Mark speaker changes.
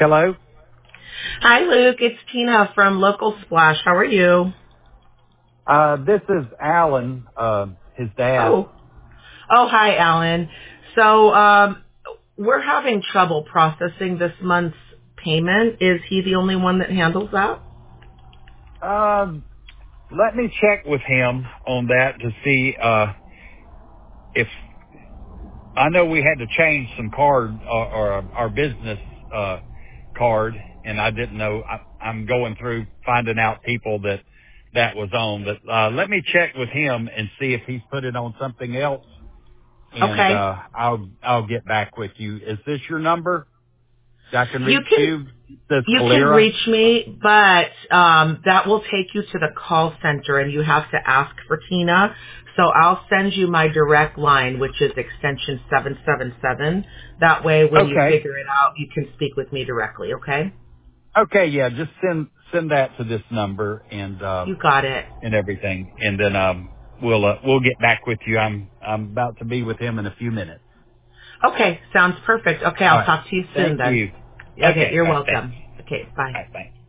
Speaker 1: Hello.
Speaker 2: Hi, Luke. It's Tina from Local Splash. How are you?
Speaker 1: This is Alan, his dad.
Speaker 2: Oh, hi, Alan. So, we're having trouble processing this month's payment. Is he the only one that handles that?
Speaker 1: Um, Let me check with him on that to see if I know we had to change some card or our business card, and I didn't know. I'm going through finding out people that was on. But let me check with him and see if he's put it on something else, and
Speaker 2: Okay.
Speaker 1: I'll get back with you. Is this your number? I can
Speaker 2: You
Speaker 1: reach
Speaker 2: can
Speaker 1: you. This
Speaker 2: you can
Speaker 1: Kalira.
Speaker 2: reach me, but that will take you to the call center, and you have to ask for Tina. So I'll send you my direct line, which is extension 777. That way, when you
Speaker 1: Okay.
Speaker 2: figure it out, you can speak with me directly. Okay?
Speaker 1: Okay, yeah, just send that to this number
Speaker 2: You got it.
Speaker 1: and everything, and then we'll get back with you. I'm about to be with him in a few minutes.
Speaker 2: Okay, sounds perfect. Okay,
Speaker 1: All
Speaker 2: I'll
Speaker 1: right.
Speaker 2: talk to you soon
Speaker 1: Thank
Speaker 2: then.
Speaker 1: you.
Speaker 2: Okay,
Speaker 1: Okay.
Speaker 2: you're
Speaker 1: All right. Thanks.
Speaker 2: welcome. Okay, bye.
Speaker 1: All right. Thanks.